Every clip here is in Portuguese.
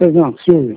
Pois não, Silvio.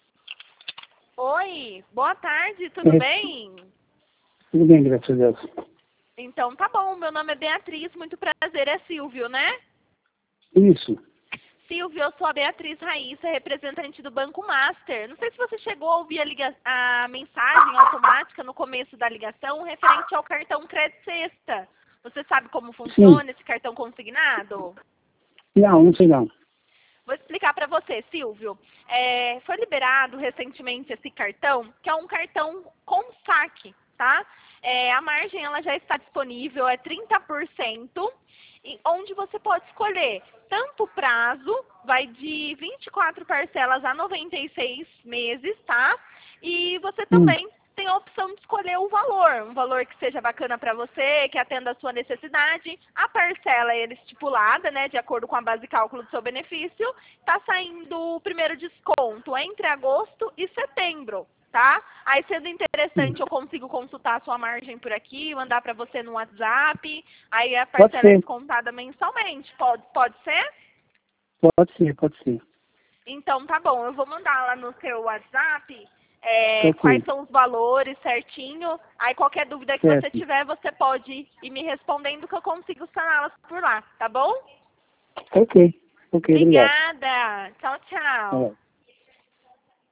Oi, boa tarde, tudo bem? Tudo bem, graças a Deus. Então tá bom, meu nome é Beatriz, muito prazer, é Silvio, né? Isso. Silvio, eu sou a Beatriz Raíssa, representante do Banco Master. Não sei se você chegou a ouvir a mensagem automática no começo da ligação referente ao cartão Crédito Sexta. Você sabe como funciona esse cartão consignado? Não sei não. Vou explicar para você, Silvio. Foi liberado recentemente esse cartão, que é um cartão com saque, tá? A margem ela já está disponível, é 30%, e onde você pode escolher tanto o prazo, vai de 24 parcelas a 96 meses, tá? E você também tem a opção de escolher um valor que seja bacana para você, que atenda a sua necessidade. A parcela é estipulada, né, de acordo com a base de cálculo do seu benefício. Está saindo o primeiro desconto entre agosto e setembro, tá? Aí, sendo interessante, eu consigo consultar a sua margem por aqui, mandar para você no WhatsApp. Aí a Pode parcela é ser. descontada mensalmente. Pode ser? Pode ser. Então, tá bom. Eu vou mandar lá no seu WhatsApp Ok. quais são os valores certinho. Aí, qualquer dúvida que você Certo. tiver, você pode ir me respondendo que eu consigo saná-las por lá, tá bom? Ok, obrigado. Obrigada. Tchau, tchau.